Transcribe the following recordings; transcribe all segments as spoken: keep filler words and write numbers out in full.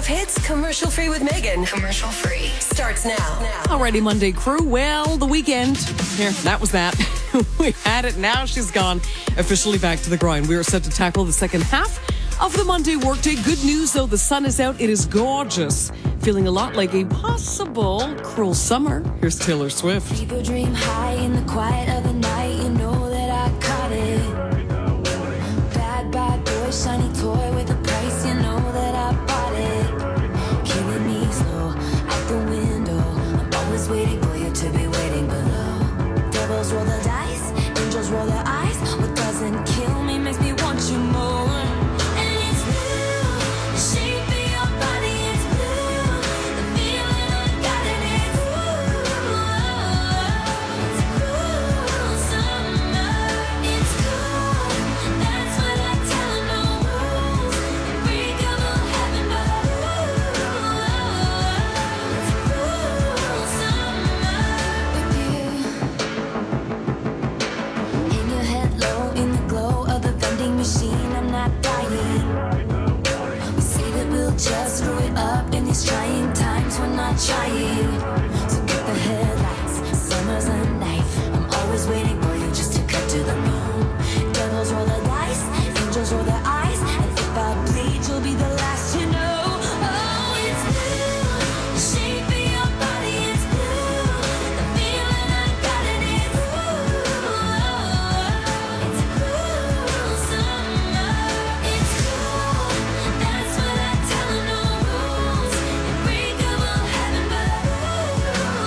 of hits, commercial free with Megan. Commercial free starts now. now. Alrighty, Monday crew. Well, the weekend. Here, that was that. We had it. Now she's gone. Officially back to the grind. We are set to tackle the second half of the Monday workday. Good news, though. The sun is out. It is gorgeous. Feeling a lot like a possible cruel summer. Here's Taylor Swift. People dream high in the quiet of the night. You know that I caught it. Bad, bad boy, shiny toy with a price. You know that I bought it. Killing me slow out the window. I'm always waiting for you to be waiting below. Devils roll the dice, angels roll their eyes. What doesn't kill me makes me want you more. And it's blue, the shape of your body is blue. The feeling I got it is blue. It's cool summer, it's cool. That's what I tell 'em, no rules. Unbreakable heaven, but it's cool summer with you. In your head low, in the glow of the vending machine, I'm not dying. We say that we'll just screw it up in these trying times, we're not trying. So get the headlights, summer's a knife. I'm always waiting for you just to cut to the moon. Devils roll the dice, angels roll their eyes. And if I bleed, you'll be the last to know. Oh, it's blue, the shape of your body is blue. The feeling I got it is blue. It's cool summer, it's cool. That's what I tell 'em, no rules. Unbreakable heaven, but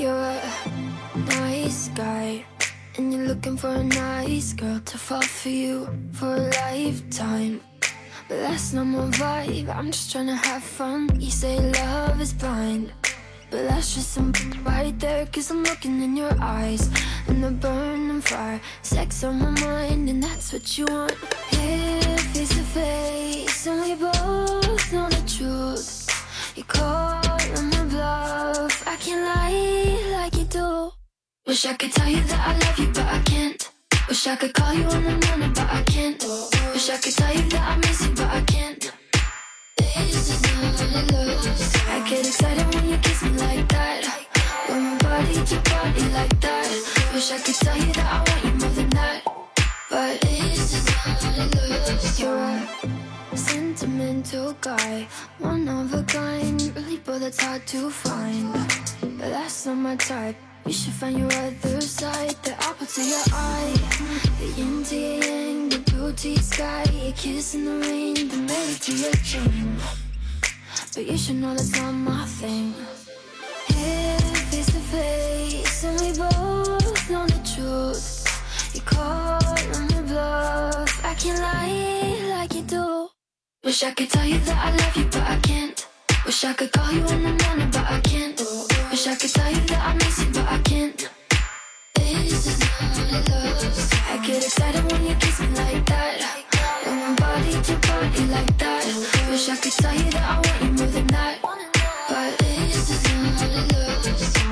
You're a nice guy, and you're looking for a nice girl to fall for you for a lifetime. But that's not my vibe, I'm just trying to have fun. You say love is blind, but that's just some right there. Cause I'm looking in your eyes, and they're burning fire. Sex on my mind, and that's what you want. Here, face to face, and we both know the truth. You call on my bluff, I can't lie like you do. Wish I could tell you that I love you, but I can't. Wish I could call you in the morning, but I can't. Wish I could tell you that I miss you, but I can't. This is not love. I get excited when you kiss me like that, when my body to body like that. Wish I could tell you that I want you more than that, but this is not love. You're a sentimental guy, one of a kind, really, but that's hard to find. But that's not my type. You should find your other side, the apple to your eye, the yin to your yang, the blue to your sky, a kiss in the rain, the melody to your chain. But you should know that's not my thing. Here, face to face, and we both know the truth. You call on the bluff, I can't lie like you do. Wish I could tell you that I love you, but I can't. Wish I could call you in the morning, but I can't. Wish I could tell you that I miss you, but I can't. This is not love. I get excited when you kiss me like that, when my body to body like that. Wish I could tell you that I want you more than that, but this is not love.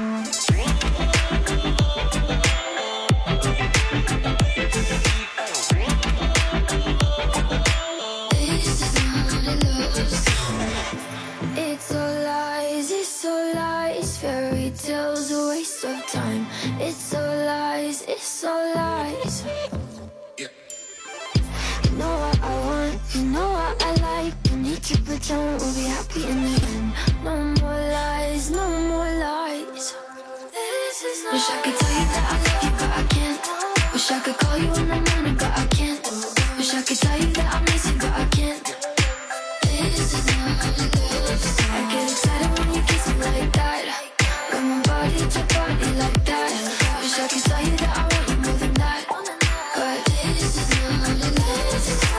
This is not love. It's all lies, it's all lies. Fairy tales, a waste of time. It's all lies, it's all lies. You know what I want, you know what I like. Don't need to pretend we'll be happy in the end. No more lies, no more lies. This is not. Wish I could tell you that I love you, but I can't. Wish I could call you in the morning, but I can't. Wish I could tell you that I miss you, but I can't. This is not love. I get excited when you kiss me like that, when my body to body like that. Wish I could tell you that I want you more than that, but this is not love.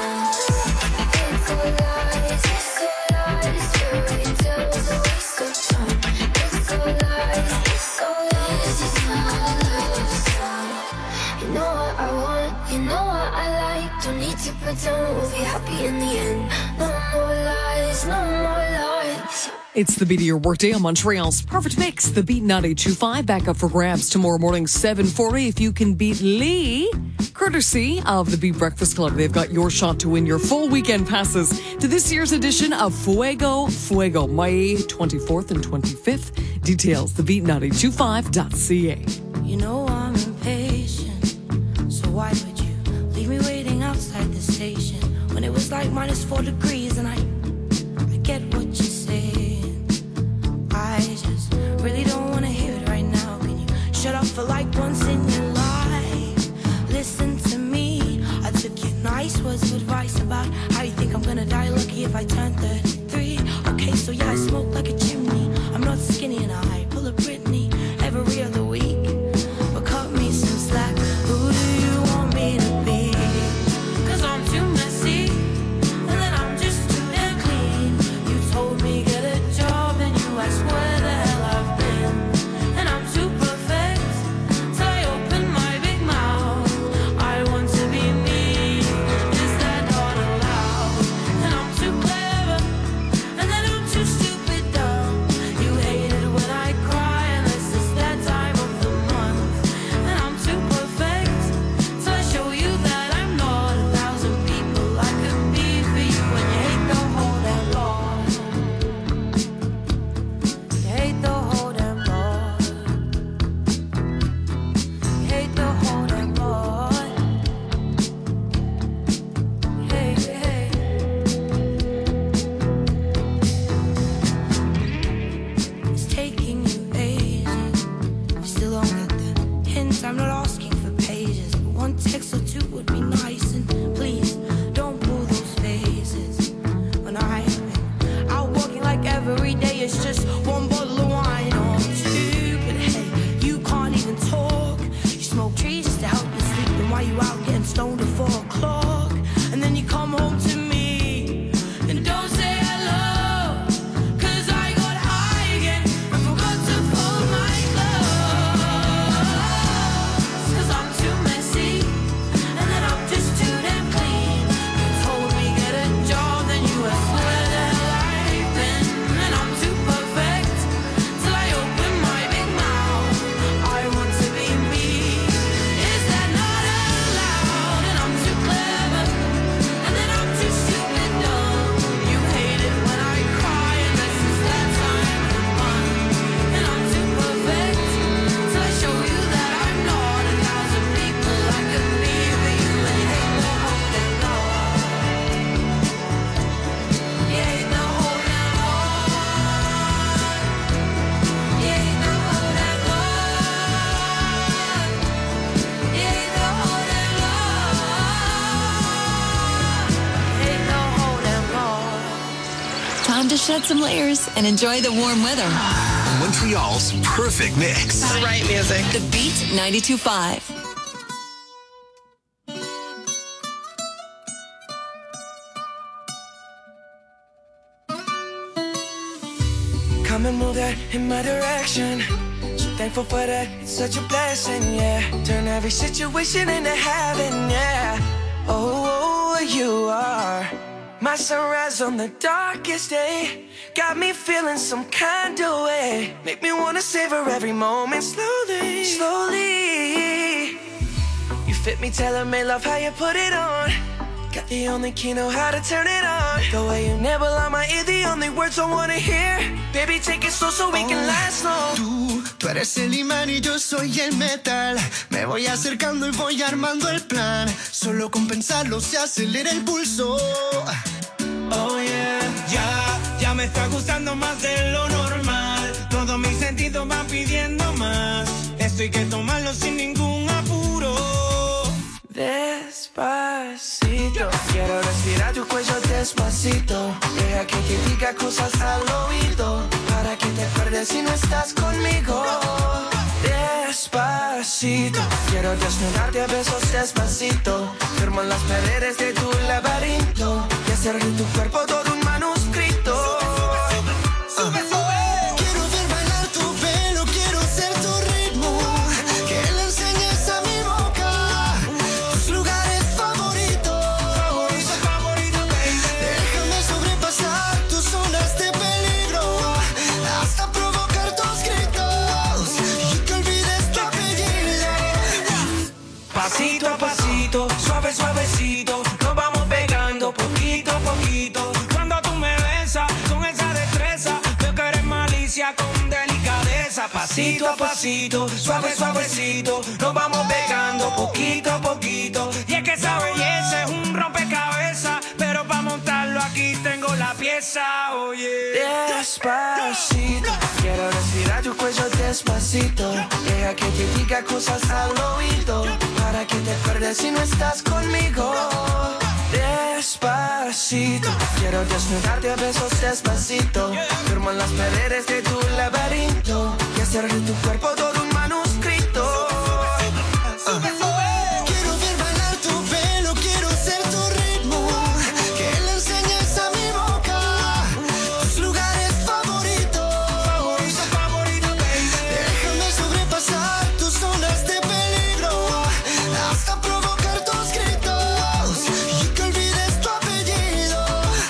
It's all lies, it's all lies. Fairy tales, a waste of time. It's all lies, it's all lies. This is not love. You know what I want, you know what I like. Don't need to pretend we'll be happy in the end. No more lies, no more lies. It's the Beat of Your Workday on Montreal's Perfect Mix. The Beat ninety-two point five back up for grabs tomorrow morning, seven forty. If you can beat Lee, courtesy of the Beat Breakfast Club, they've got your shot to win your full weekend passes to this year's edition of Fuego Fuego, May twenty-fourth and twenty-fifth. Details, the beat nine two five dot c a. You know I'm impatient, so why would you leave me waiting outside the station when it was like minus four degrees and I, I get what you're saying. I just really don't want to hear it right now. Can you shut up for like once in your life? Listen to me. I took your nice words of advice about how you think I'm gonna die lucky if I turn thirty-three. Okay, so yeah, I smoke like a chimney. I'm not skinny and I pull a Britney every other week. But cut me some slack. Who do you want me to be? Cause I'm too messy, and then I'm just too damn clean. You told me get a job and you asked where the hell I've been. And I'm too perfect till I open my big mouth. I want to be me, is that not allowed? And I'm too clever, and then I'm too stupid dumb. shed some layers and enjoy the warm weather. Montreal's perfect mix. Right music. The Beat ninety-two point five. Come and move that in my direction. So thankful for that, it's such a blessing, yeah. Turn every situation into heaven, yeah. Oh, you are my sunrise on the darkest day. Got me feeling some kind of way. Make me wanna savor every moment slowly, slowly. You fit me, tailor-made, love how you put it on. Got the only key, know how to turn it on. The way you nibble on my ear, the only words I wanna hear. Baby, take it slow so we can last long. Tú, tú eres el imán y yo soy el metal. Me voy acercando y voy armando el plan. Solo con pensarlo se acelera el pulso. Oh yeah, ya, ya me está gustando más de lo normal. Todos mis sentidos van pidiendo más. Esto hay que tomarlo sin ningún apuro. Despacito, quiero respirar tu cuello despacito. Deja que te diga cosas al oído, para que te acuerdes si no estás conmigo. Despacito, quiero desnudarte a besos despacito. Firmo en las paredes de tu laberinto y hacer de tu cuerpo todo un manuscrito. Sube, sube. Quiero ver bailar tu pelo, quiero ser tu ritmo. Que le enseñes a mi boca tus lugares favoritos. Favorito, favorito, baby. Déjame sobrepasar tus zonas de peligro, hasta provocar tus gritos y que olvides tu apellido. Pasito a pasito, suave, suavecito, nos vamos pegando poquito a poquito. Cuando tú me besas con esa destreza, veo que eres malicia con delicadeza. Pasito a pasito, suave, suavecito, nos vamos pegando poquito a poquito. Y es que esa belleza es un rompecabezas, pero para montarlo aquí tengo la pieza, oye. Despacito, quiero respirar tu cuello despacito. Deja que te diga cosas al oído, para que te acuerdes si no estás conmigo. Despacito, quiero desnudarte a besos despacito. Firmo en las paredes de tu laberinto y hacer de tu cuerpo todo un manuscrito. Sube, sube. Quiero ver bailar tu pelo, quiero ser tu ritmo. Que le enseñes a mi boca tus lugares favoritos. Favorito, favorito, baby. Déjame sobrepasar tus zonas de peligro, hasta provocar tus gritos y que olvides tu apellido.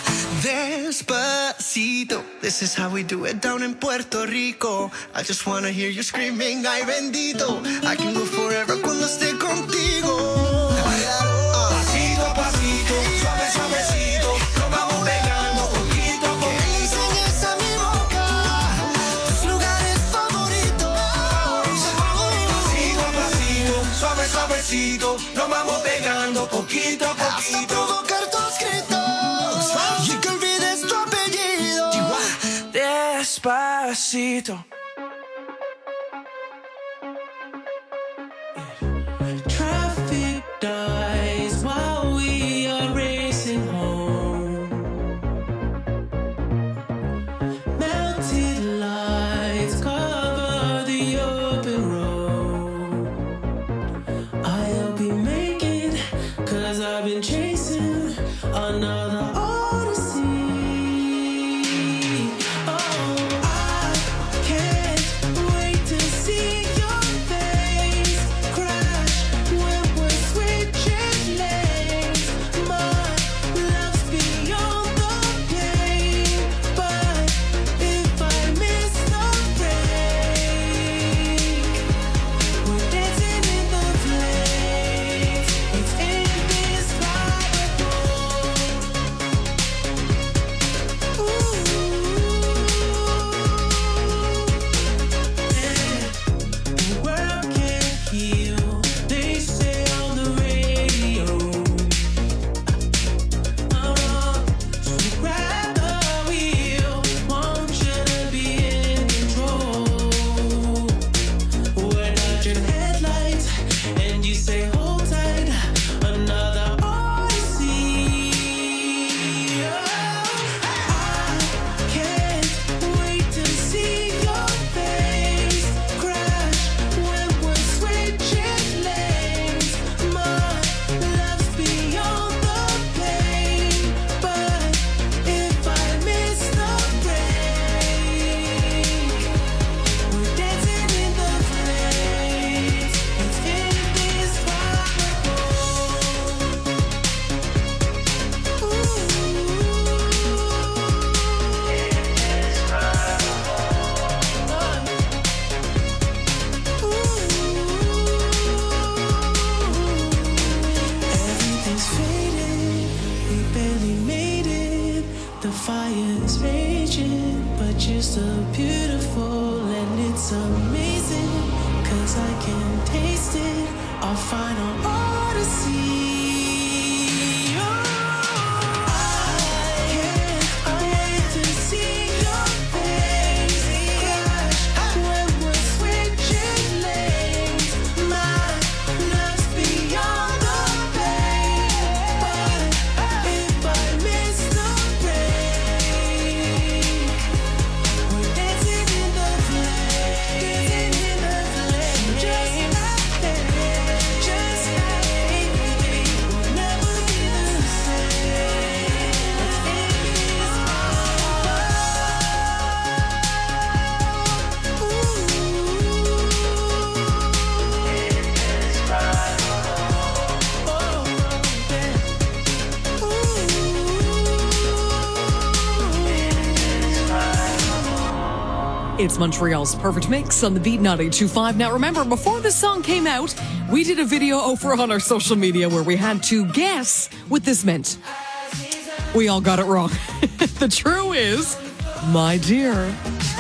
Despacito, this is how we do it down in Puerto Rico. I just wanna hear you screaming, ay bendito. I can go forever cuando esté contigo. Pasito a pasito, suave, suavecito, nos vamos pegando poquito a Que le poquito. enseñes a mi boca tus lugares favoritos. Pasito a pasito, suave, suavecito, nos vamos pegando poquito a Hasta poquito. provocar tus gritos y que olvides tu apellido. Despacito. Traffic dies while we are racing home. Melted lights cover the open road. I'll be making, cause I've been chasing another odyssey. Oh, I can't it's amazing, cause I can taste it. Our final odyssey. It's Montreal's Perfect Mix on the Beat ninety-two point five. Now remember, before this song came out, we did a video over on our social media where we had to guess what this meant. We all got it wrong. The true is, my dear.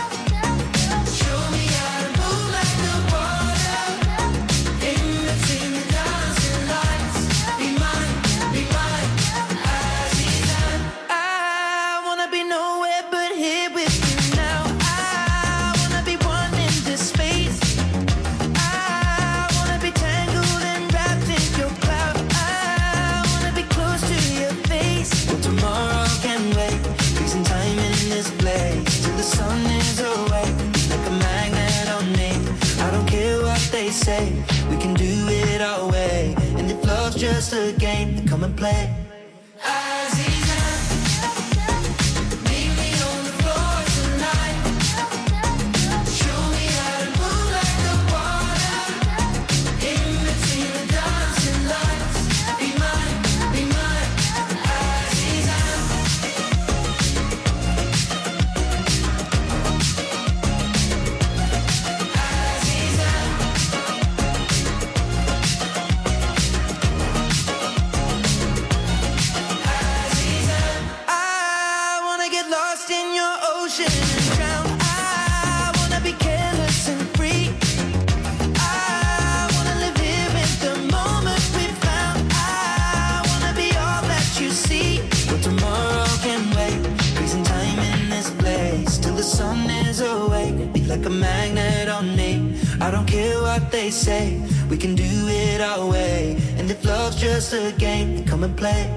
Say we can do it our way, and if love's just a game, then come and play. Like a magnet on me. I don't care what they say, we can do it our way, and if love's just a game, then come and play.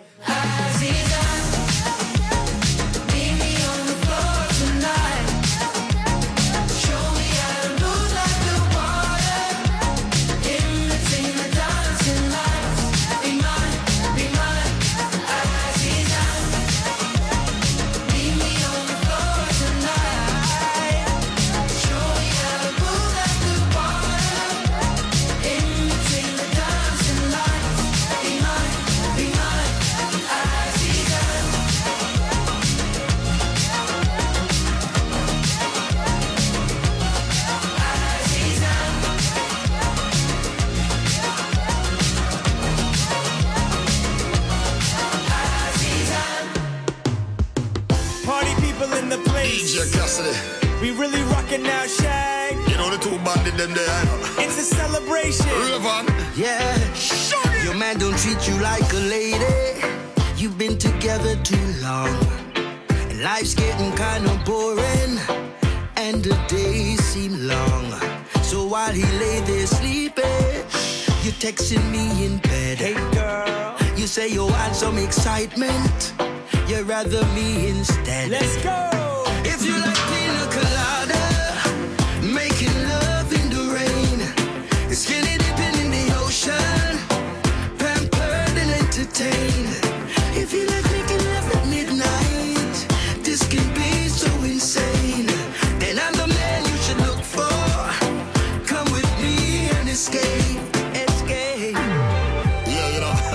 We really rockin' now, Shag. You know the two bandit them there. It's a celebration. Raven. Yeah. Your man don't treat you like a lady. You've been together too long, and life's getting kind of boring, and the days seem long. So while he lay there sleeping, you're texting me in bed. Hey girl, you say you want some excitement, you'd rather me instead. Let's go. If you like pina colada, making love in the rain, skinny dipping in the ocean, pampered and entertained. If you like making love at midnight, this can be so insane. Then I'm the man you should look for. Come with me and escape, escape. Yeah, you know,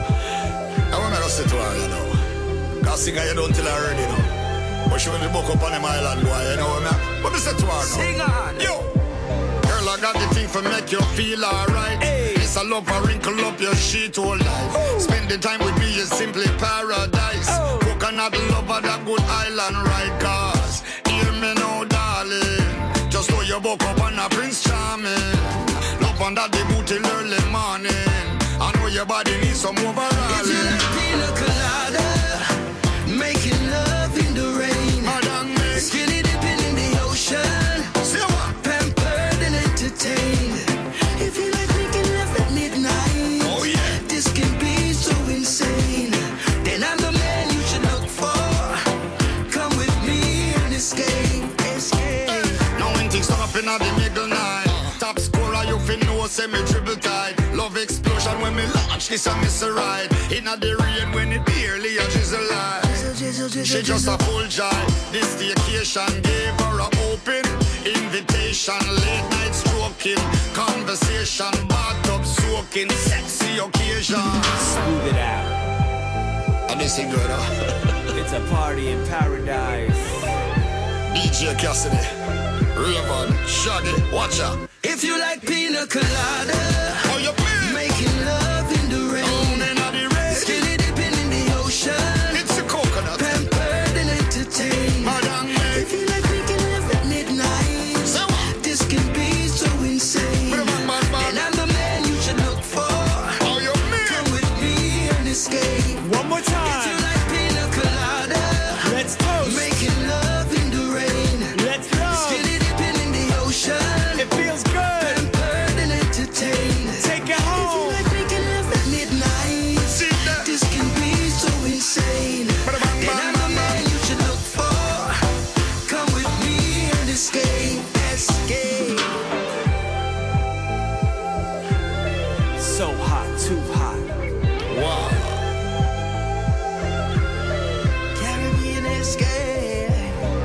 I wanna go sit to her, you know. Cause singer you don't tell her already, you know. But she will be book up on them island, boy, you know what I mean? But me say to her now. Sing on. Yo! Girl, I got the thing for make you feel alright. Hey. It's a love for wrinkle up your sheet whole life. Ooh. Spending time with me is simply paradise. Oh. Coconut lover, that good island ride. Cause, hear me now, darling. Just know you you woke up on a Prince Charming. Love under the boot till early morning. I know your body needs some overall. If you like pina colada, making love in the rain, Madam Meg, skinny dipping in the ocean, say what? pampered and entertained. If you like making love at midnight, Oh yeah. this can be so insane. Then I'm the man you should look for. Come with me and escape, escape. Hey. Now when things start up in the middle night, top scorer you fin know say me dribble tight. Love explosion when me launch this a miss a ride. Inna the rain when it barely a drizzle light. She just a full jive. This vacation gave her a open invitation. Late night stroking, conversation, bathtub soaking, sexy occasion. Smooth it out. And this is good, huh? It's a party in paradise. D J Cassidy, Raven, Shaggy, watch out. If you like pina colada, Oh, you play? making love in the rain, Down inna the rain. skinny dipping in the ocean, It's a coconut. pampered and entertained. Madam Meg, If you like making love at midnight, say what? this can be so insane. Bang, bang, bang, bang. And I'm the man you should look for. Oh, you mean? Come with me and escape. One more If you time. like pina colada, Let's toast. making love in the rain, Let's go. skinny dipping in the ocean, It feels good. pampered and entertained. Take it If you home. like making love at midnight, See that? this can be so insane. Bang, bang, And bang, I'm the bang, man bang. you should look for. Come with me and escape, escape. So hot, too hot. Wow. Caribbean escape.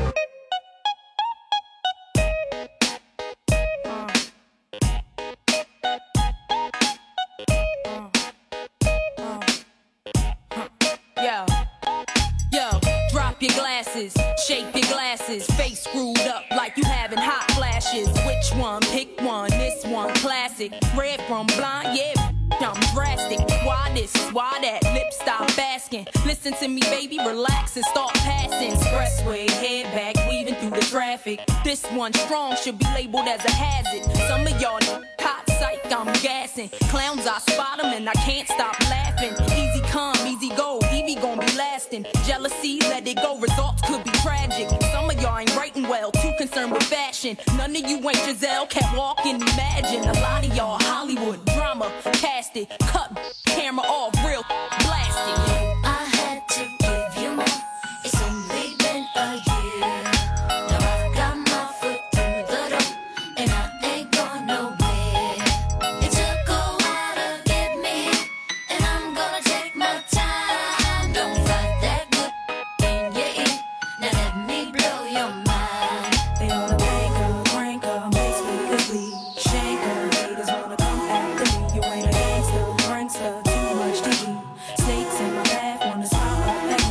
Yo, yo, drop your glasses, shake your glasses, face screwed up like you having hot flashes. Which one? Pick one. This one classic. Red from blind, yeah. I'm drastic. Why this? Why that? Lip stop asking. Listen to me, baby, relax and start passing. Expressway, head back, weaving through the traffic. This one strong should be labeled as a hazard. Some of y'all hot psych, I'm gassing. Clowns, I spot them and I can't stop laughing. Easy come, easy go, Evie gon' be lasting. Jealousy, let it go, results could be tragic. Some of y'all ain't writing well, too concerned with fashion. None of you ain't Giselle, can't walk and imagine. A lot of y'all Hollywood drama, cast it, cut camera off, real blasted. I had to give you more. It's only been a year. Now I've got my foot through the door, and I ain't going nowhere. It took a while to get me here, and I'm gonna take my time. Don't fight that good in your ear. Now let me blow your mind. They wanna break her, crank her, make speakers bleed, shake her. Haters wanna come after me. You ain't a gangster, prankster, too much to eat. Snakes in my path wanna smile up at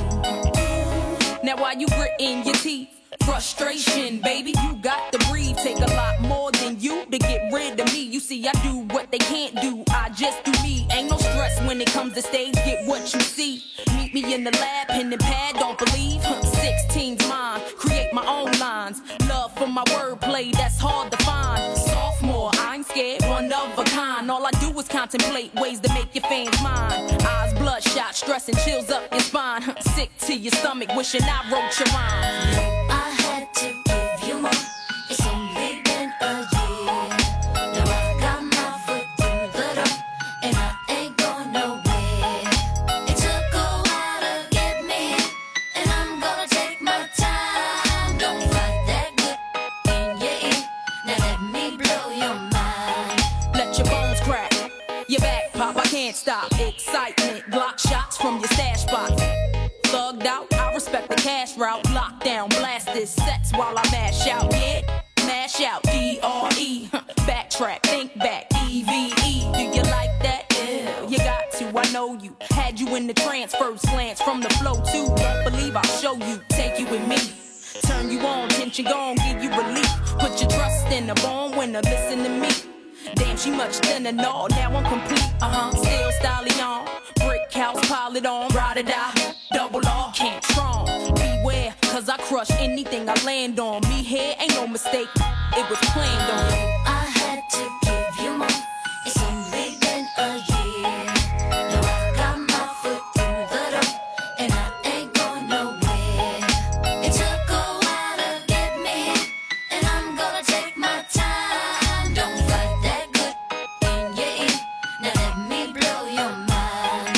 me. Now why you gritting your teeth? Frustration, baby, you got to breathe. Take a lot more than you to get rid of me. You see, I do what they can't do. I just do me. Ain't no stress when it comes to stage. Get what you see. Meet me in the lab, pen and pad. Don't believe. sixteen's mine. Create my own lines. Love for my wordplay, that's hard to find. Sophomore, I ain't scared, one of a kind. All I do is contemplate ways to make your fans mine. Eyes bloodshot, stress and chills up your spine. Sick to your stomach, wishing I wrote your rhyme. I had to give you more. It's only been a year. Now I've got my foot through the door, and I ain't going nowhere. It took a while to get me here, and I'm gonna take my time. Don't fight that good in your ear. Now let me blow your mind. Let your bones crack, your back pop, I can't stop. Excitement, Glock shots from your stash box. Thugged out, I respect the cash route. Lockdown, blast this sets while I mash out. Yeah, mash out, D R E. Backtrack, think back, E V E. Do you like that? Yeah, you got to, I know you. Had you in the trance, first glance from the flow too. Don't believe I'll show you, take you with me. Turn you on, tension gone, give you relief. Put your trust in a born winner, listen to me. Damn, she much thinner, no, now I'm complete. Uh-huh, still styling on. Brick house, pile it on, ride or die. Double R, can't strong. Beware, cause I crush anything I land on. Me here ain't no mistake. It was planned on you. I had to give you more. It's only been a year. Now I've got my foot through the door, and I ain't going nowhere. It took a while to get me here, and I'm gonna take my time. Don't fight that good in your ear. Now let me blow your mind.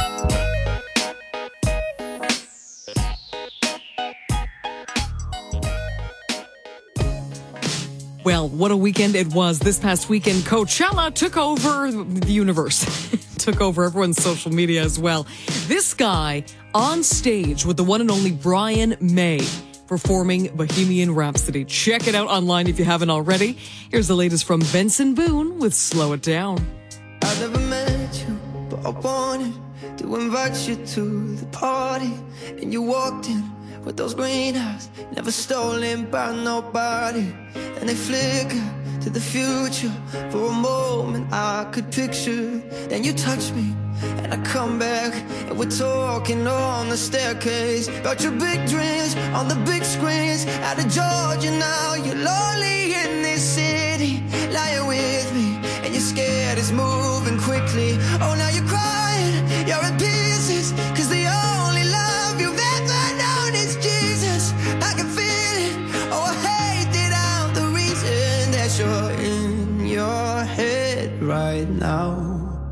Well, what a weekend it was. This past weekend, Coachella took over the universe, took over everyone's social media as well. This guy on stage with the one and only Brian May performing Bohemian Rhapsody. Check it out online if you haven't already. Here's the latest from Benson Boone with Slow It Down. I never met you, but I wanted to invite you to the party. And you walked in with those green eyes, never stolen by nobody. And they flicker to the future. For a moment I could picture. Then you touch me, and I come back, and we're talking on the staircase about your big dreams on the big screens. Out of Georgia now, you're lonely in this city, lying with me, and you're scared it's moving quickly. Oh, now you're crying, you're in pieces, cause the only love you've ever known is Jesus. I can feel it, oh I hate it out, the reason that you're in your head right now,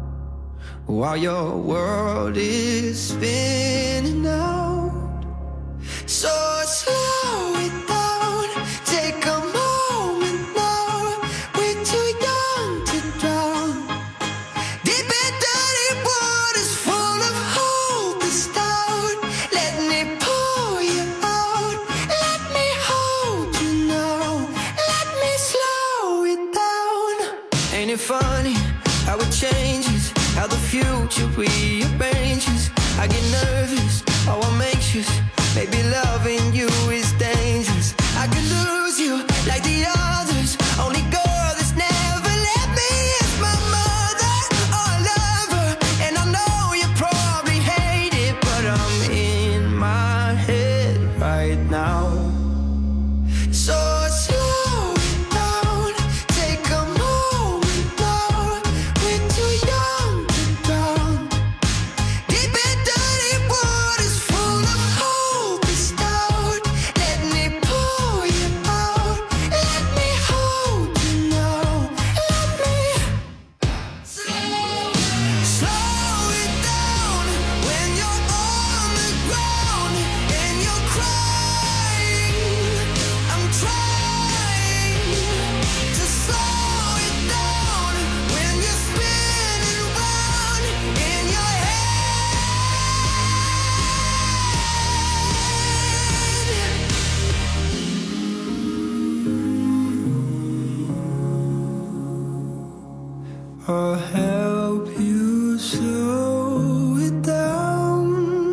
while your world is spinning out. So slow it down, take a moment now. We're too young to drown. Deep and dirty waters full of hope is down. Let me pull you out. Let me hold you now. Let me slow it down. Ain't it funny how it changes, how the future rearranges? I get nervous, oh I'm anxious. Maybe loving you is dangerous. I could lose you like the others. Only girl that's never let me is my mother. Oh I love her, and I know you probably hate it, but I'm in my head right now. So slow it down, take a moment now. We're too young to drown. Deep and dirty waters full of hope is down. Let me pull you out. Let me hold you now. Let me slow it down when you're on the ground and you're crying. I'm trying to slow it down when you're spinning round in your head. I'll help you slow it down.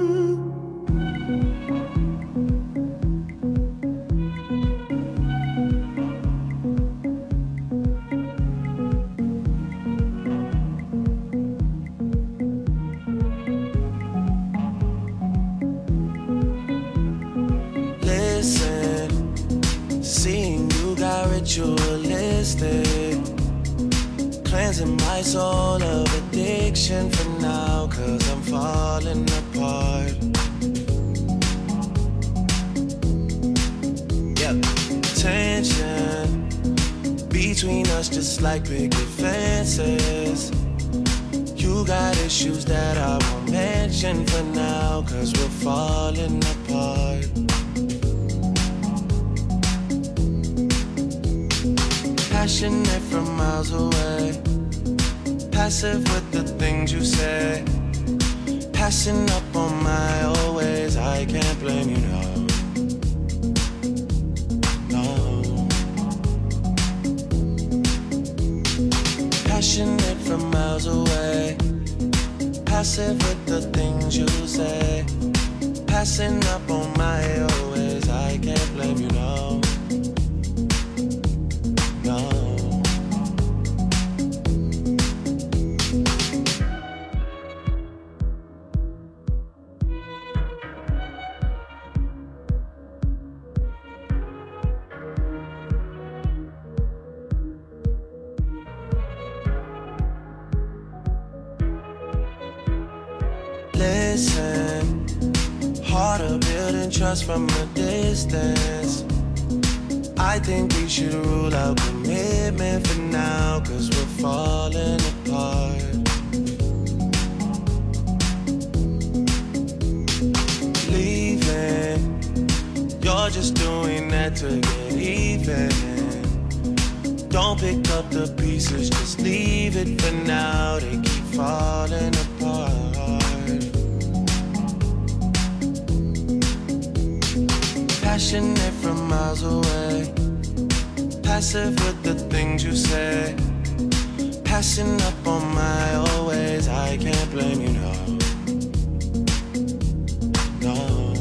Listen, seeing you got ritualistic, cleansing my soul of addiction for now, cause I'm falling apart. Yep, tension between us just like picket fences. You got issues that I won't mention for now, cause we're falling apart. Passionate from miles away, passive with the things you say, passing up on my old ways. I can't blame you, no. No. Passionate from miles away, passive with the things you say, passing up on my old ways. I can't blame you, no. No. listen. Harder building trust from a distance. I think we should rule out commitment for now, cause we're falling apart. Leaving, you're just doing that to get even. Don't pick up the pieces, just leave it for now. They keep falling apart. Passionate from miles away, passive with the things you say, passing up on my always. I can't blame you, no. No.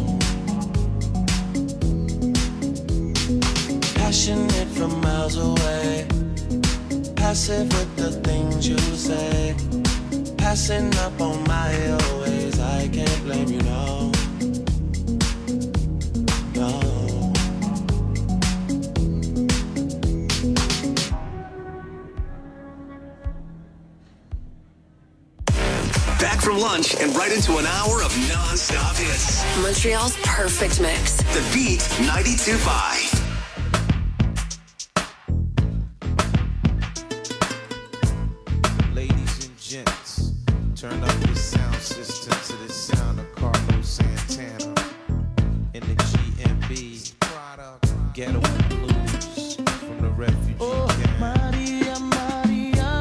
Passionate from miles away, passive with the things you say, passing up on my always. I can't blame you, no. No. Back from lunch and right into an hour of non-stop hits. Montreal's perfect mix. The Beat ninety-two point five. Ladies and gents, turn up your sound system to the sound of Carlos Santana in the G M B Ghetto Blues from the Refugee Oh, Camp. Maria, Maria,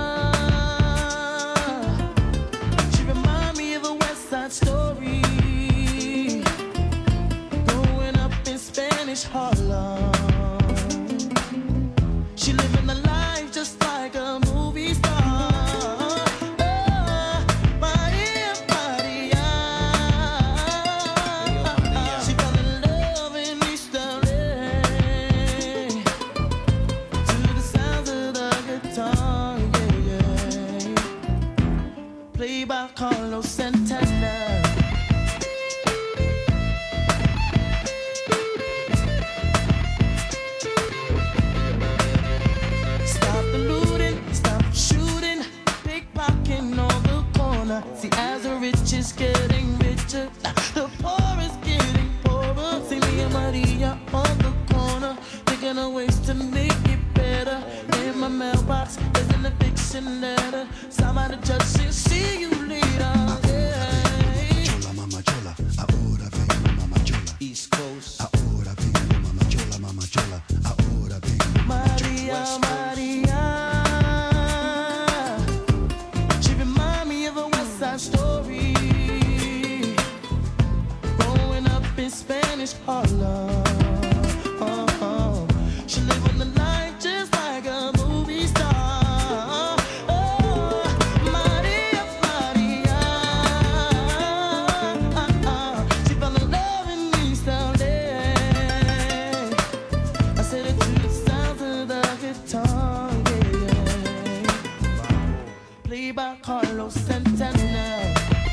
she remind me of a West Side Story, growing up in Spanish Harlem. She living the life just like a movie star. Oh, Maria, Maria, she fell in love in East L A to the sounds of the guitar, yeah, yeah. Played by Carlos Santana. Stop the looting, stop shooting, pickpocketing on the corner. See, as the rich is getting richer, the poor is getting poorer. See me and Maria on the corner, thinking of ways to make it better. In my mailbox, there's an eviction letter. Somebody just said, see you later. Yeah. Chola, mama chola, ahora vengo, mama chola. East Coast. Ahora vengo, mama chola, mama chola. Ahora vengo, mama chola. Maria, Maria, she remind me of a West Side Story, growing up in Spanish Harlem. Oh, oh. She living the life just like a movie star. Oh, Maria, Maria, she fell in love in East L A. I said it to the sounds of the guitar, yeah. Played by Carlos Santana.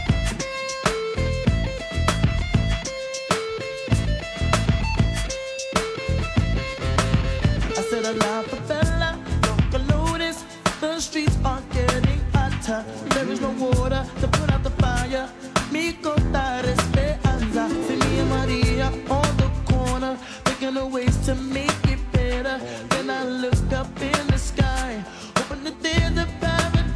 I said a la favela, local notice, the streets are getting hotter. There is no water to put out the fire. Mi contar esperanza. See me and Maria on the corner, thinking of ways to make it better. Then I look up in the sky, hoping that there's a paradise.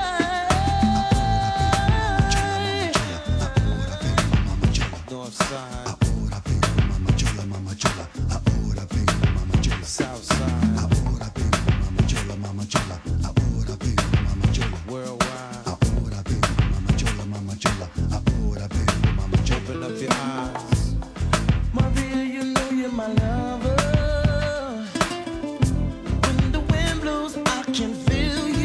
North side, Ahora vengo, mama chola, mama chola. Ahora vengo, mama chola. South side, Ahora vengo, mama chola, mama chola. Ahora vengo, mama chola. worldwide. Ahora vengo, mama chola, mama chola. Ahora vengo, mama chola. Open up your eyes. Maria, you know you're my lover. When the wind blows, I can feel you.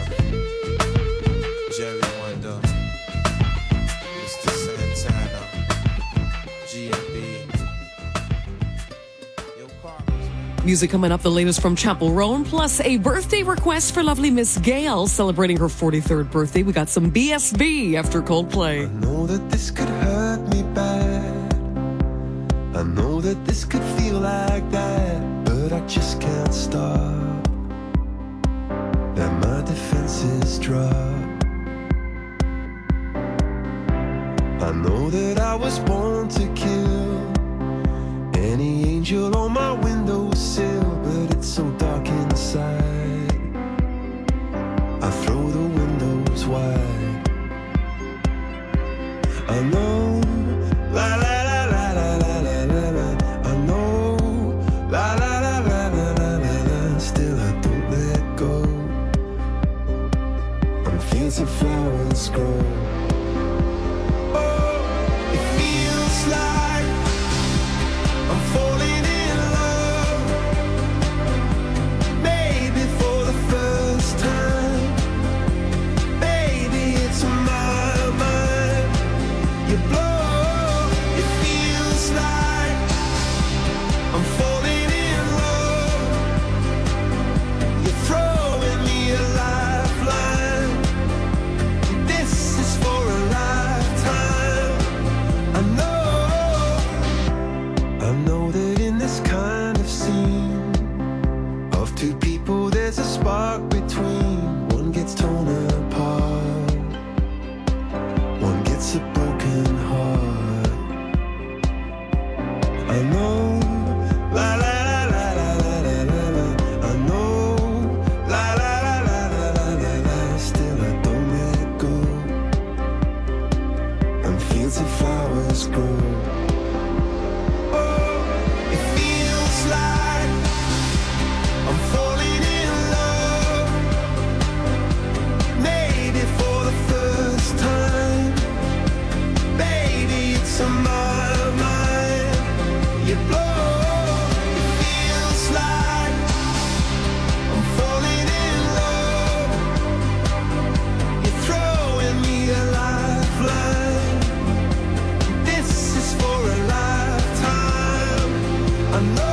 Jerry Wonder, Mister Santana, G M B. Yo, Carlos. Music coming up, the latest from Chapel Roan, plus a birthday request for lovely Miss Gail celebrating her forty-third birthday. We got some B S B after Coldplay. I know that this could hurt me bad. I know that this could feel like that, but I just can't stop. That my defenses drop. I know that I was born to kill any angel on my windowsill, but it's so dark inside. I throw the windows wide. I know, la la la la la la la la la. I know, la la la la la la la la. Still I don't let go. On fields of flowers grow. Oh, it feels like I'm falling in love. Maybe for the first time. Baby, it's my mind. You blow. It feels like I'm falling in love. You're throwing me a lifeline. This is for a lifetime. I know, I know that in this kind of scene of two people there's a spark between. One gets torn apart, one gets a broken heart. I know, la la la la la la la la la. I know, la la la la la la la la. Still I don't let it go. And fields of flowers grow. Oh, it feels like I'm falling in love. Maybe for the first time. Baby, it's on my mind. You blow. It feels like I'm falling in love. You're throwing me a lifeline. This is for a lifetime. I know.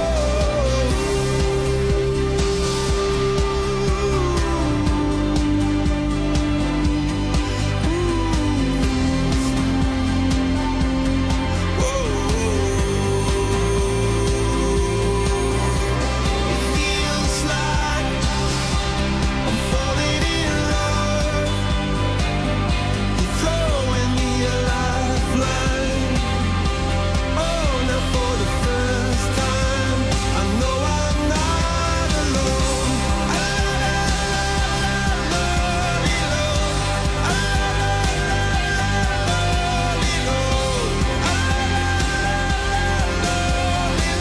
It feels like I'm falling in love. You're throwing me a lifeline. Oh, now for the first time, I know I'm not alone. I love you, Lord. I love you, Lord. I love you,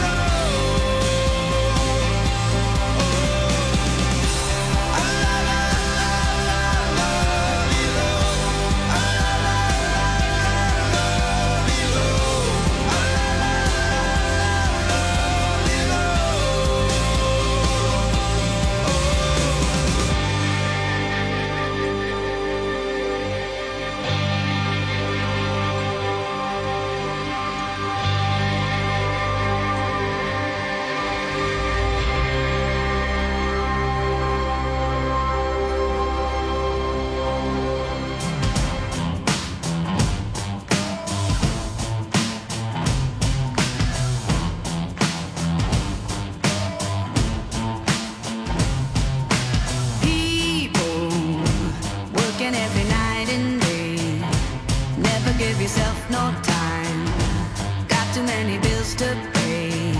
People working every night and day. Never give yourself no time. Got too many bills to pay.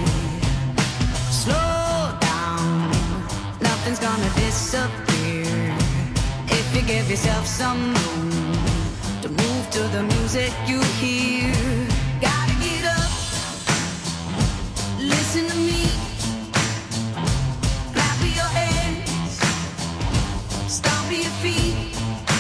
Slow down, nothing's gonna disappear. If you give yourself some room to move to the music you hear. Gotta get up, listen to me. Clap your hands, stomp your feet.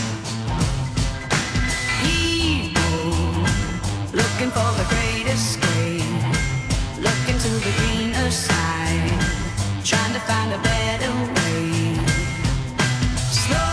People looking for the great escape, looking to the greener side, trying to find a better way. Slow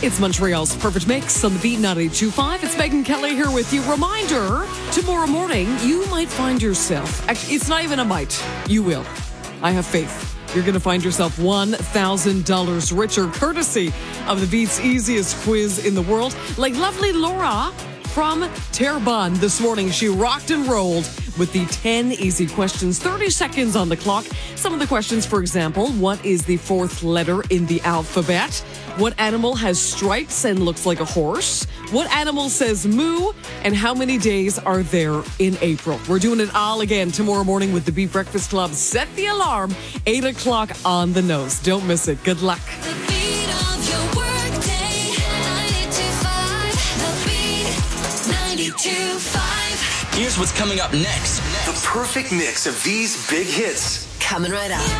It's Montreal's Perfect Mix on the Beat ninety-two point five. It's Megan Kelly here with you. Reminder, tomorrow morning, you might find yourself, actually, it's not even a might, you will. I have faith. You're going to find yourself one thousand dollars richer, courtesy of the Beat's easiest quiz in the world. Like lovely Laura from Terrebonne this morning. She rocked and rolled with the ten easy questions, thirty seconds on the clock. Some of the questions, for example, what is the fourth letter in the alphabet? What animal has stripes and looks like a horse? What animal says moo? And how many days are there in April? We're doing it all again tomorrow morning with the Beat Breakfast Club. Set the alarm, eight o'clock on the nose. Don't miss it. Good luck. Here's what's coming up next. The perfect mix of these big hits. Coming right up.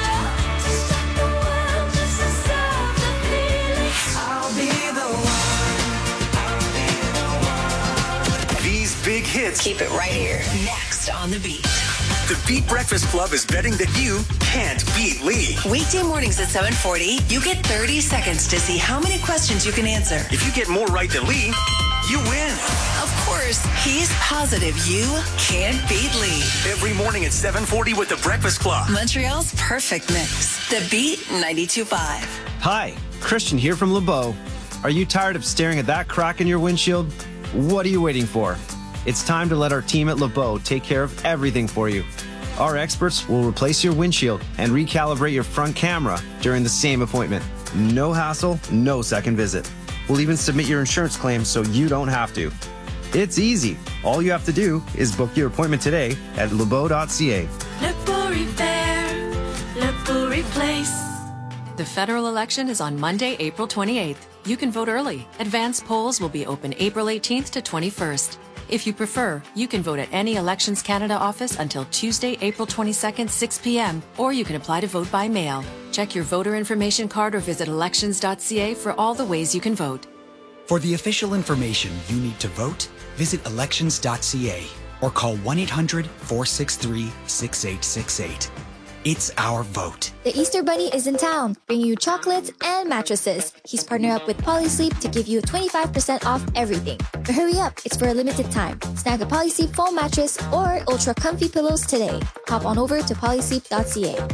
These big hits. Keep it right here. Next on the Beat. The Beat Breakfast Club is betting that you can't beat Lee. Weekday mornings at seven forty, you get thirty seconds to see how many questions you can answer. If you get more right than Lee, you win. Of course, he's positive you can't beat Lee. Every morning at seven forty with the Breakfast Club. Montreal's Perfect Mix. The Beat ninety-two point five. Hi, Christian here from LeBeau. Are you tired of staring at that crack in your windshield? What are you waiting for? It's time to let our team at LeBeau take care of everything for you. Our experts will replace your windshield and recalibrate your front camera during the same appointment. No hassle, no second visit. We'll even submit your insurance claim so you don't have to. It's easy. All you have to do is book your appointment today at lebeau dot c a. LeBeau Repair, LeBeau Replace. The federal election is on Monday, April twenty-eighth. You can vote early. Advance polls will be open April eighteenth to twenty-first. If you prefer, you can vote at any Elections Canada office until Tuesday, April twenty-second, six p.m., or you can apply to vote by mail. Check your voter information card or visit elections dot c a for all the ways you can vote. For the official information you need to vote, visit elections dot c a or call one eight hundred, four six three, six eight six eight. It's our vote. The Easter Bunny is in town, bringing you chocolates and mattresses. He's partnered up with Polysleep to give you twenty-five percent off everything. But hurry up, it's for a limited time. Snag a Polysleep foam mattress or ultra comfy pillows today. Hop on over to polysleep dot c a.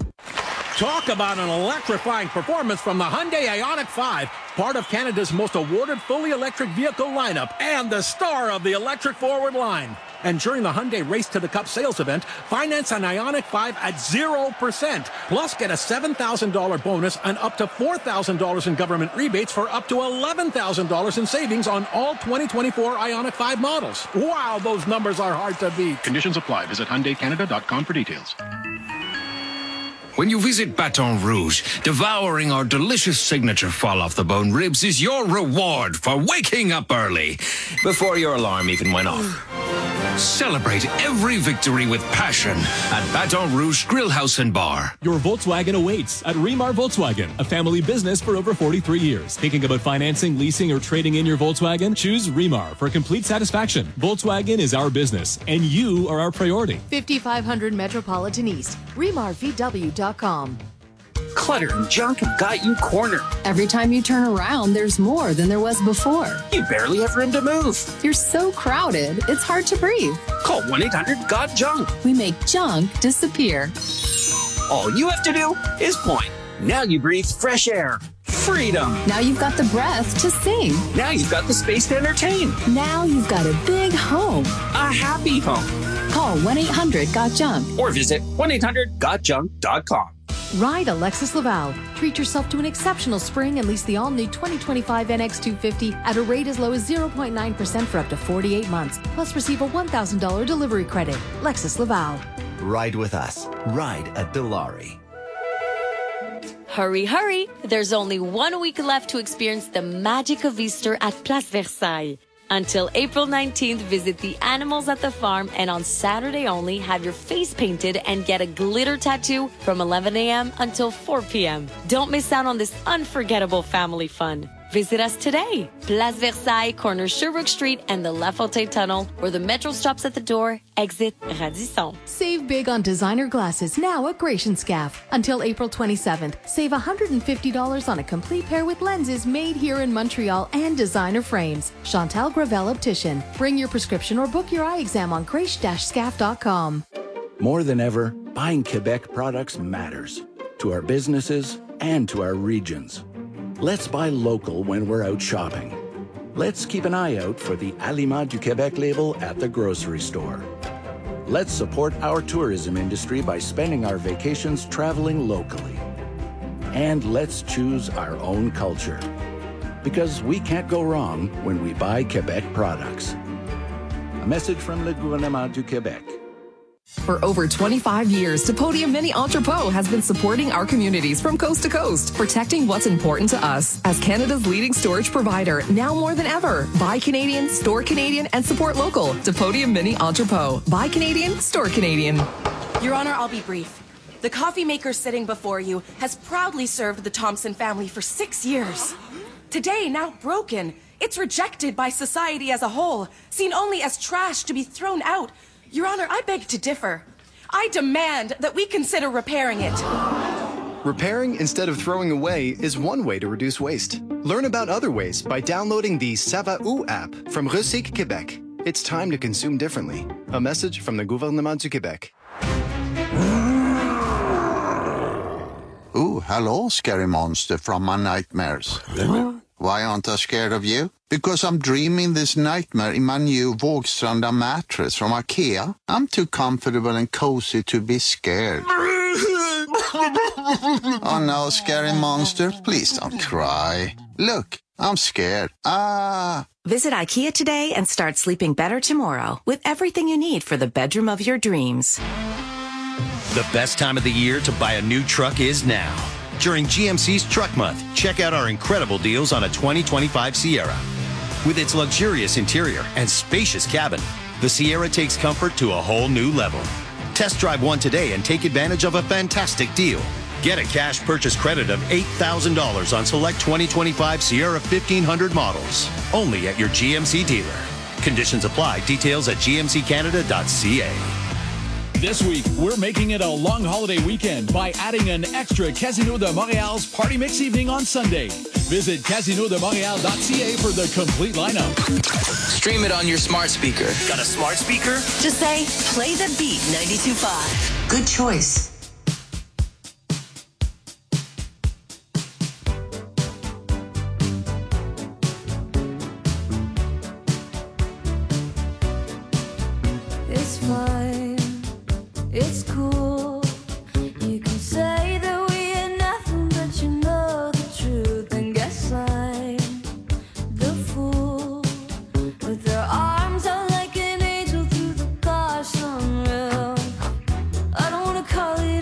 Talk about an electrifying performance from the Hyundai Ioniq five, part of Canada's most awarded fully electric vehicle lineup and the star of the electric forward line. And during the Hyundai Race to the Cup sales event, finance an Ioniq five at zero percent. Plus, get a seven thousand dollars bonus and up to four thousand dollars in government rebates for up to eleven thousand dollars in savings on all twenty twenty-four Ioniq five models. Wow, those numbers are hard to beat. Conditions apply. Visit Hyundai Canada dot com for details. When you visit Baton Rouge, devouring our delicious signature fall-off-the-bone ribs is your reward for waking up early, before your alarm even went off. Celebrate every victory with passion at Baton Rouge Grill House and Bar. Your Volkswagen awaits at Remar Volkswagen, a family business for over forty-three years. Thinking about financing, leasing, or trading in your Volkswagen? Choose Remar for complete satisfaction. Volkswagen is our business, and you are our priority. fifty-five hundred Metropolitan East, remar v w dot com. Clutter and junk have got you cornered. Every time you turn around, there's more than there was before. You barely have room to move. You're so crowded, it's hard to breathe. Call one eight hundred got junk. We make junk disappear. All you have to do is point. Now you breathe fresh air. Freedom. Now you've got the breath to sing. Now you've got the space to entertain. Now you've got a big home. A happy home. Call one eight hundred got junk. Or visit one eight hundred got junk dot com. Ride a Lexus Laval. Treat yourself to an exceptional spring and lease the all-new twenty twenty-five N X two fifty at a rate as low as zero point nine percent for up to forty-eight months. Plus receive a one thousand dollars delivery credit. Lexus Laval. Ride with us. Ride at Dilawri. Hurry, hurry! There's only one week left to experience the magic of Easter at Place Versailles. Until April nineteenth, visit the animals at the farm, and on Saturday only, have your face painted and get a glitter tattoo from eleven a.m. until four p.m. Don't miss out on this unforgettable family fun. Visit us today. Place Versailles, corner Sherbrooke Street and the La Fontaine Tunnel, where the metro stops at the door, exit Radisson. Save big on designer glasses now at Gratian Scaff. Until April twenty-seventh, save one hundred fifty dollars on a complete pair with lenses made here in Montreal and designer frames. Chantal Gravel Optician. Bring your prescription or book your eye exam on grace dash scaff dot com. More than ever, buying Quebec products matters to our businesses and to our regions. Let's buy local when we're out shopping. Let's keep an eye out for the Aliments du Québec label at the grocery store. Let's support our tourism industry by spending our vacations traveling locally. And let's choose our own culture. Because we can't go wrong when we buy Quebec products. A message from Le Gouvernement du Québec. For over twenty-five years, Topodium Mini Entrepôt has been supporting our communities from coast to coast, protecting what's important to us. As Canada's leading storage provider, now more than ever, buy Canadian, store Canadian, and support local. Topodium Mini Entrepôt. Buy Canadian, store Canadian. Your Honor, I'll be brief. The coffee maker sitting before you has proudly served the Thompson family for six years. Today, now broken, it's rejected by society as a whole, seen only as trash to be thrown out. Your Honor, I beg to differ. I demand that we consider repairing it. Repairing instead of throwing away is one way to reduce waste. Learn about other ways by downloading the Ça va où app from Recyc Québec. It's time to consume differently. A message from the Gouvernement du Québec. Ooh, hello, scary monster from my nightmares. Why aren't I scared of you? Because I'm dreaming this nightmare in my new Vågstranda mattress from IKEA. I'm too comfortable and cozy to be scared. Oh no, scary monster, please don't cry. Look, I'm scared. Ah. Visit IKEA today and start sleeping better tomorrow with everything you need for the bedroom of your dreams. The best time of the year to buy a new truck is now. During G M C's Truck Month, check out our incredible deals on a twenty twenty-five Sierra. With its luxurious interior and spacious cabin, the Sierra takes comfort to a whole new level. Test drive one today and take advantage of a fantastic deal. Get a cash purchase credit of eight thousand dollars on select twenty twenty-five Sierra fifteen hundred models. Only at your G M C dealer. Conditions apply. Details at g m c canada dot c a. This week, we're making it a long holiday weekend by adding an extra Casino de Montréal's Party Mix evening on Sunday. Visit casino de montréal dot c a for the complete lineup. Stream it on your smart speaker. Got a smart speaker? Just say, play the beat ninety-two point five. Good choice. It's fine. It's cool. You can say that we ain't nothing, but you know the truth. And guess I'm the fool. With their arms out like an angel through the car sunroof. I don't wanna call you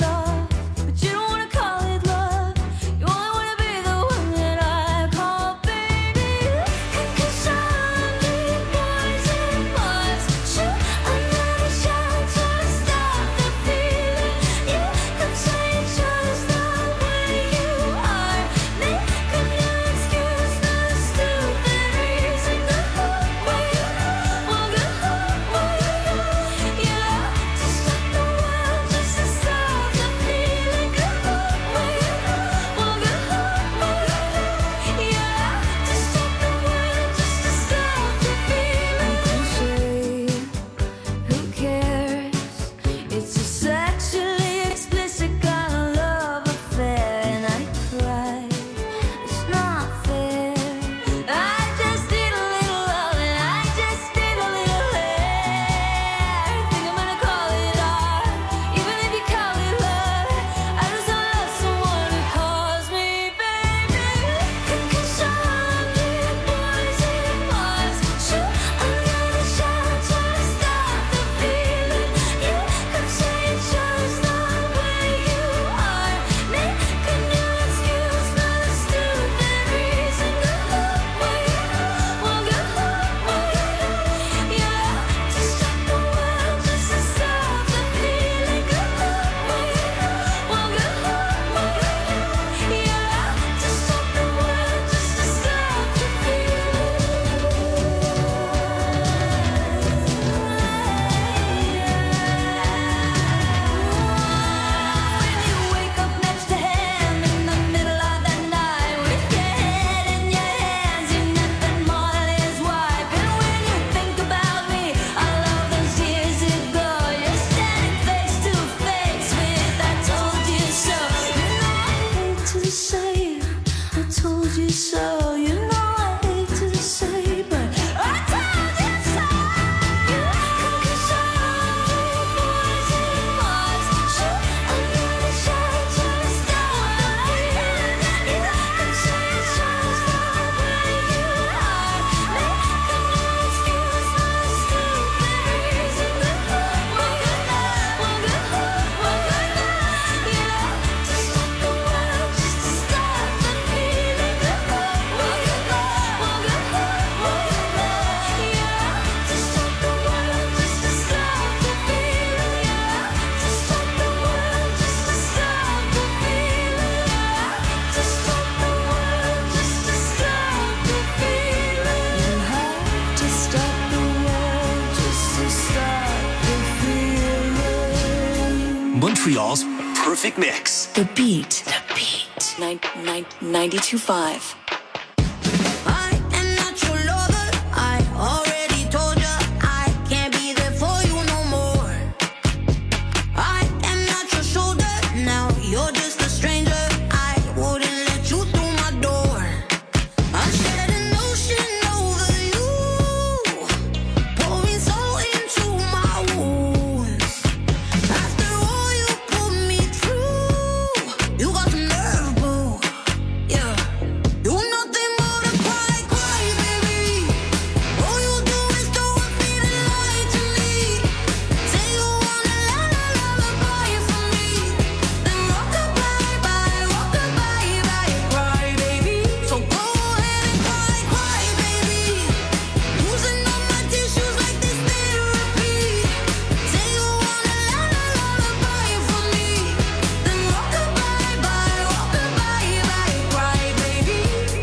so. You know I hate to say, but I told you so. You can kiss a hundred boys in Mars. Shoot under the shade to stop the feeling. You can say it's just the way you are. Make no excuse, no stupid reason. One good night, one good night, one good night. Yeah, to stop the world, just to stop the feeling. One good night, one good night, one good night. Yeah, to stop the world, just to stop the feeling. Yeah, to stop the world, just to stop the feeling. Yeah, to stop the world, just to stop the feeling. You have to stop the world just to stop the feeling. Montreal's perfect mix. The beat. The beat. Nine, nine, ninety-two five. I am not your lover. I already told ya I can't be there for you no more. I am not your shoulder. Now you're just a stranger. I wouldn't let you through my door. I shed an ocean over you, pouring salt into my wounds. After all you put me through, you got some nerve, boo. Yeah. You nothing but a cry, cry, baby. All you do is throw a feeling lie to me. Say you wanna la la lullaby for me. Then rock a bye bye, rock a bye bye, cry, baby. So go ahead and cry, cry, baby. Using all my tissues like this therapy. Say you wanna la la lullaby for me. Then rock a bye bye, rock a bye bye, cry, baby.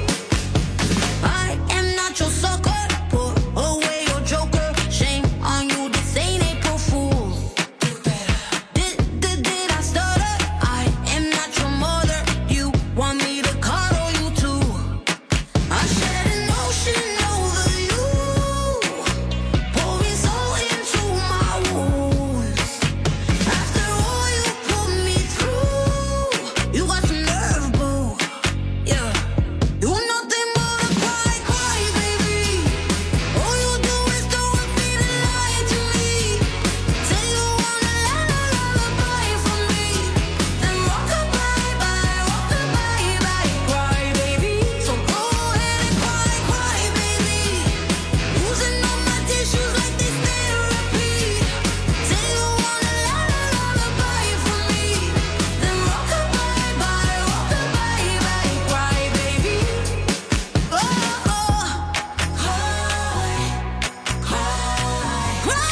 I am not your sucker. Put away your joker. Shame on you, this ain't April Fool's. Did, did, did I stutter? I am not your mother. You want me to coddle you too. I shed an ocean over you, pouring salt into my wounds. After all you put me through, you got some nerve, boo. Yeah. You nothing but a cry, cry, baby. All you do is throw a feeling lie to me. Say you wanna la la lullaby for me. Then rock a bye bye, rock a bye bye, cry, baby. So go ahead and cry, cry, baby. Using all my tissues like this therapy. Say you wanna la la lullaby for me. Then rock a bye bye, rock a bye bye, cry, baby. Oh, oh, cry, cry, cry, cry,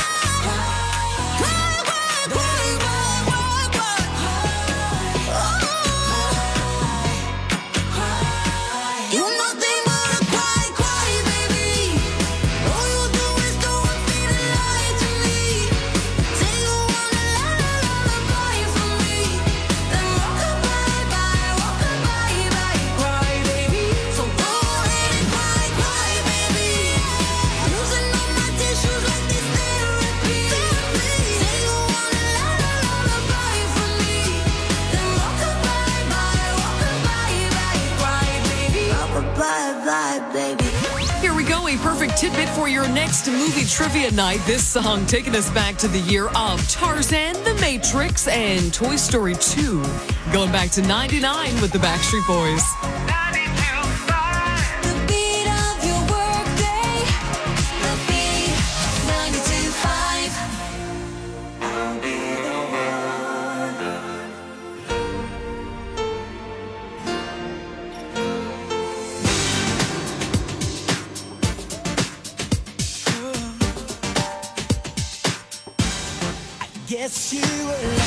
cry, cry, cry, cry. You nothing but a cry, cry, baby. All you do is throw a feeling lie to me. Say you wanna la la lullaby for me. Then rock a bye bye, rock a bye bye, cry, baby. So go ahead and cry, cry, baby. Using all my tissues like this therapy. Say you wanna la la lullaby for me. Then rock a bye bye, rock a bye bye, cry, baby. Rock a bye bye, baby. Here we go, a perfect tidbit for your next movie trivia night. This song taking us back to the year of Tarzan, The Matrix, and Toy Story two. Going back to ninety-nine with the Backstreet Boys. The beat of your workday. The beat, ninety-two five. I'll be the Guess you were